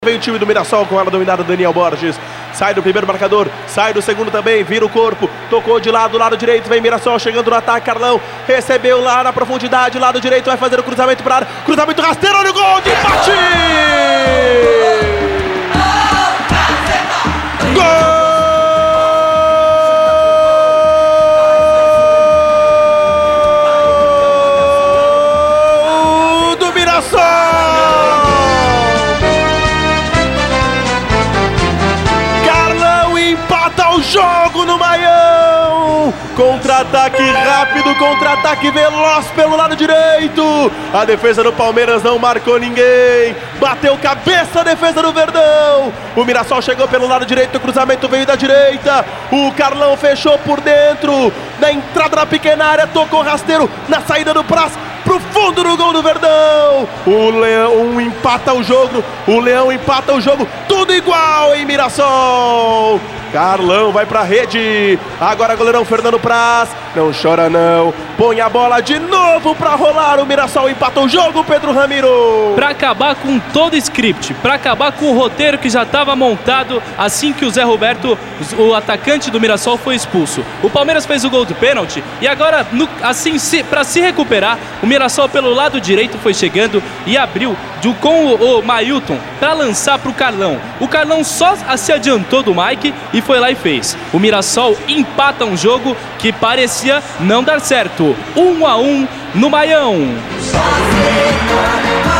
Vem o time do Mirassol com ela dominada, Daniel Borges. Sai do primeiro marcador, sai do segundo também, vira o corpo, tocou de lado, lado direito, vem Mirassol chegando no ataque, Carlão recebeu lá na profundidade, lado direito, vai fazer o cruzamento para área, cruzamento rasteiro, olha o gol de empate! Gol do Mirassol! O jogo no Maião, contra-ataque rápido, contra-ataque veloz pelo lado direito, a defesa do Palmeiras não marcou ninguém, bateu cabeça a defesa do Verdão, o Mirassol chegou pelo lado direito, o cruzamento veio da direita, o Carlão fechou por dentro, na entrada da pequena área, tocou rasteiro, na saída do Praz, pro fundo do gol do Verdão, o Leão empata o jogo, tudo igual em Mirassol. Carlão vai pra rede, agora goleirão Fernando Praz, não chora não, põe a bola de novo pra rolar, o Mirassol empata o jogo, Pedro Ramiro. Pra acabar com todo o script, pra acabar com o roteiro que já estava montado assim que o Zé Roberto, o atacante do Mirassol, foi expulso. O Palmeiras fez o gol do pênalti e agora, pra se recuperar, o Mirassol pelo lado direito foi chegando e abriu com o Mailton pra lançar pro Carlão. O Carlão só se adiantou do Mike e foi lá e fez. O Mirassol empata um jogo que parecia não dar certo. 1-1 no Maião.